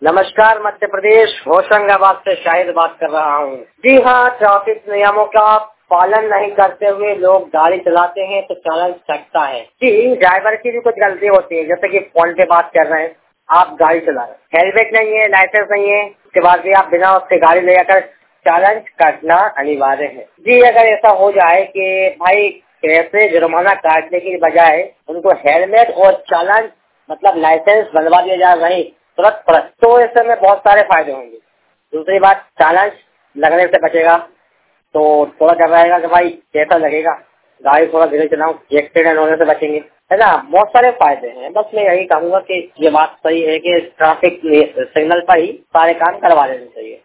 नमस्कार, मध्य प्रदेश होशंगाबाद से शाहिद बात कर रहा हूँ। जी हाँ, ट्रैफिक नियमों का पालन नहीं करते हुए लोग गाड़ी चलाते हैं तो चालान कटता है। जी, ड्राइवर की भी कुछ गलती होती है, जैसे कि फोन पे बात कर रहे हैं, आप गाड़ी चला रहे हैं, हेलमेट नहीं है, लाइसेंस नहीं है, उसके बाद भी आप बिना उसके गाड़ी ले जाकर चालान काटना अनिवार्य है। जी, अगर ऐसा हो जाए कि भाई पैसे जुर्माना काटने की बजाय उनको हेलमेट और चालान मतलब लाइसेंस बनवा दिया जा रही तुरंत तो ऐसे में बहुत सारे फायदे होंगे। दूसरी बात, चालान लगने से बचेगा तो थोड़ा क्या रहेगा कि भाई कैसा लगेगा, गाड़ी थोड़ा धीरे चलाऊं, एक्सीडेंट होने से बचेंगे, है ना। बहुत सारे फायदे हैं। बस मैं यही कहूँगा कि ये बात सही है कि ट्रैफिक सिग्नल पर ही सारे काम करवा लेने चाहिए।